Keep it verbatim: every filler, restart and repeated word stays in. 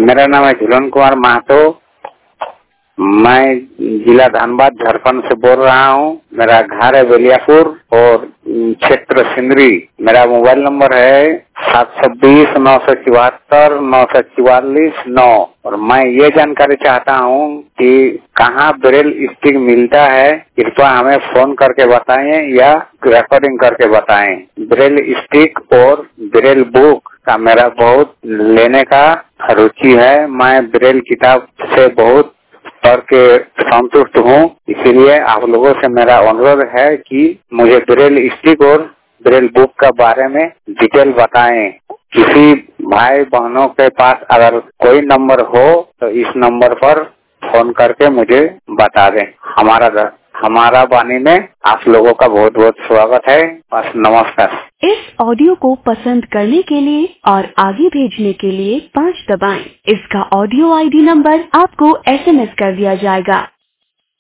मेरा नाम है झूलन कुमार महतो। मैं जिला धनबाद झारखंड से बोल रहा हूँ। मेरा घर है बेलियापुर और क्षेत्र सिंदरी। मेरा मोबाइल नंबर है सात सौ बीस नौ सौ चौहत्तर नौ सौ चौवालीस नौ। और मैं ये जानकारी चाहता हूँ कि कहाँ ब्रेल स्टिक मिलता है, कृपया हमें फोन करके बताएं या रिकॉर्डिंग करके बताएं। ब्रेल स्टिक और ब्रेल बुक का मेरा बहुत लेने का रुचि है। मैं ब्रेल किताब से बहुत पढ़ के संतुष्ट हूँ, इसीलिए आप लोगों से मेरा अनुरोध है कि मुझे ब्रेल स्टिक और ब्रेल बुक के बारे में डिटेल बताएं। किसी भाई बहनों के पास अगर कोई नंबर हो तो इस नंबर पर फोन करके मुझे बता दें। हमारा हमारा वाणी में आप लोगों का बहुत बहुत स्वागत है। बस नमस्कार। इस ऑडियो को पसंद करने के लिए और आगे भेजने के लिए पाँच दबाएं। इसका ऑडियो आईडी नंबर आपको एसएमएस कर दिया जाएगा।